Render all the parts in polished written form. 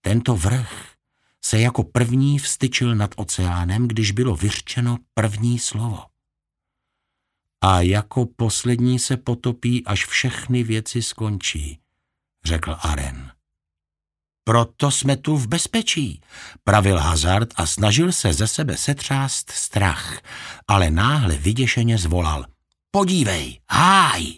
Tento vrch se jako první vztyčil nad oceánem, když bylo vyřčeno první slovo. A jako poslední se potopí, až všechny věci skončí, řekl Aren. Proto jsme tu v bezpečí, pravil Hazard a snažil se ze sebe setřást strach, ale náhle vyděšeně zvolal. Podívej, háj!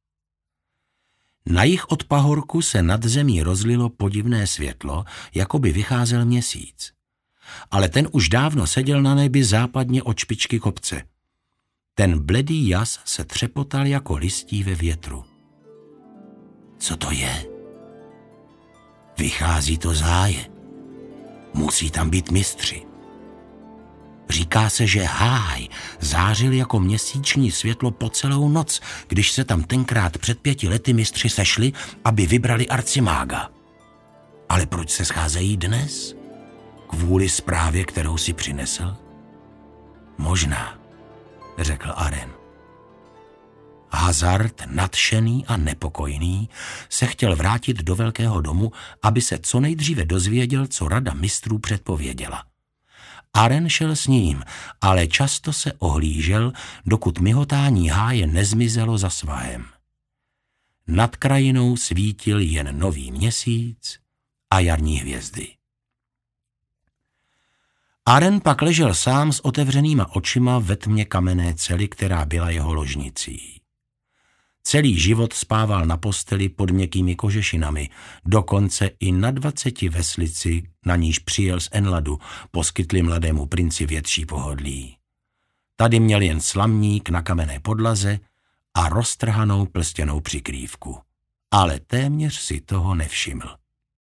Na jih od pahorku se nad zemí rozlilo podivné světlo, jako by vycházel měsíc. Ale ten už dávno seděl na nebi západně od špičky kopce. Ten bledý jas se třepotal jako listí ve větru. Co to je? Vychází to z háje. Musí tam být mistři. Říká se, že háj zářil jako měsíční světlo po celou noc, když se tam tenkrát před 5 lety mistři sešli, aby vybrali arcimága. Ale proč se scházejí dnes? Kvůli zprávě, kterou si přinesl? Možná, řekl Aren. Hazard, nadšený a nepokojný, se chtěl vrátit do velkého domu, aby se co nejdříve dozvěděl, co rada mistrů předpověděla. Aren šel s ním, ale často se ohlížel, dokud mihotání háje nezmizelo za svahem. Nad krajinou svítil jen nový měsíc a jarní hvězdy. Aren pak ležel sám s otevřenýma očima ve tmě kamenné cely, která byla jeho ložnicí. Celý život spával na posteli pod měkkými kožešinami, dokonce i na 20 veslici, na níž přijel z Enladu, poskytli mladému princi větší pohodlí. Tady měl jen slamník na kamenné podlaze a roztrhanou plstěnou přikrývku. Ale téměř si toho nevšiml.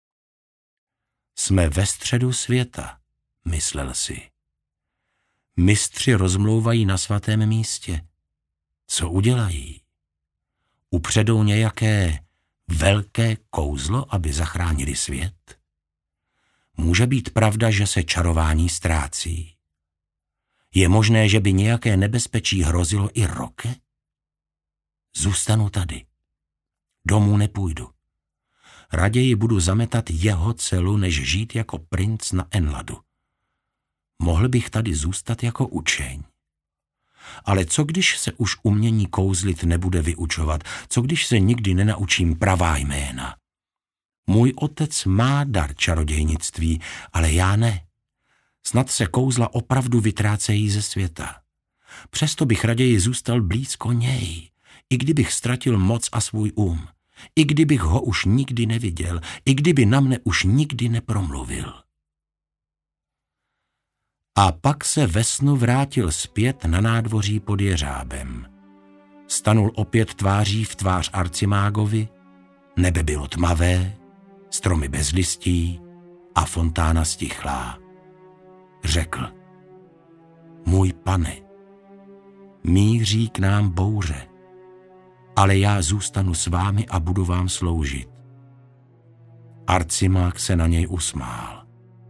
Jsme ve středu světa, myslel si. Mistři rozmlouvají na svatém místě. Co udělají? Upředou nějaké velké kouzlo, aby zachránili svět? Může být pravda, že se čarování ztrácí? Je možné, že by nějaké nebezpečí hrozilo i Roke? Zůstanu tady. Domů nepůjdu. Raději budu zametat jeho celu, než žít jako princ na Enladu. Mohl bych tady zůstat jako učeň. Ale co když se už umění kouzlit nebude vyučovat? Co když se nikdy nenaučím pravá jména? Můj otec má dar čarodějnictví, ale já ne. Snad se kouzla opravdu vytrácejí ze světa. Přesto bych raději zůstal blízko něj, i kdybych ztratil moc a svůj i kdybych ho už nikdy neviděl, i kdyby na mne už nikdy nepromluvil. A pak se ve snu vrátil zpět na nádvoří pod jeřábem. Stanul opět tváří v tvář arcimágovi, nebe bylo tmavé, stromy bez listí a fontána stichlá. Řekl: Můj pane, míří k nám bouře, ale já zůstanu s vámi a budu vám sloužit. Arcimág se na něj usmál.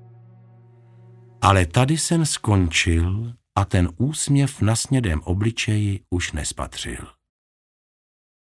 Ale tady sen skončil a ten úsměv na snědém obličeji už nespatřil.